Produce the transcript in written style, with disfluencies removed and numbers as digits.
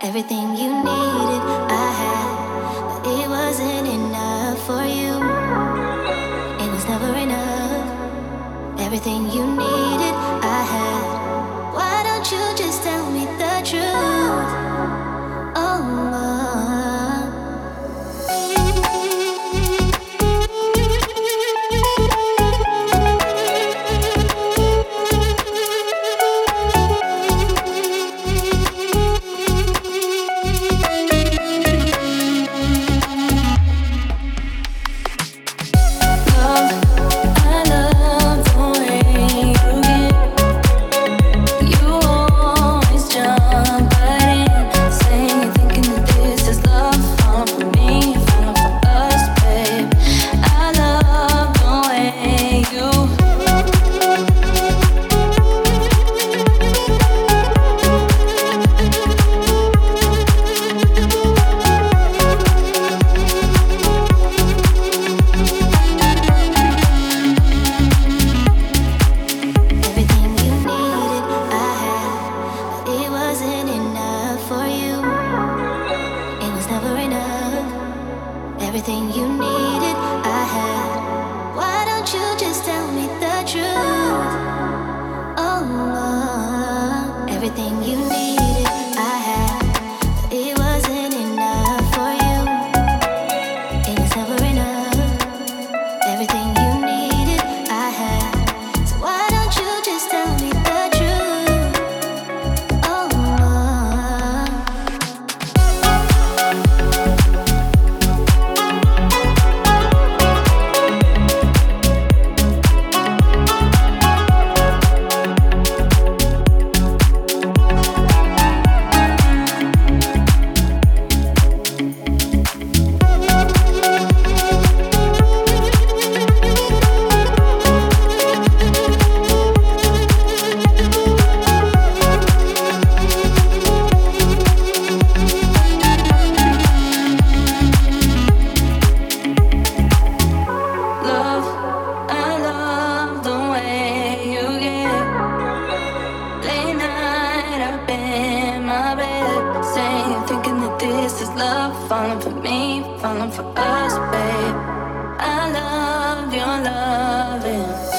Everything you needed, I had, but it wasn't enough for you. It was never enough. Everything you needed, I had. Why don't you just tell me the truth? Oh. Everything you needed, I had. Why don't you just tell me the truth? Oh, everything you needed, I had. But it wasn't enough for you. It was never enough. Everything you needed, I had. So why don't you just tell me the truth? Oh. This is love, falling for me, falling for us, babe. I love your loving.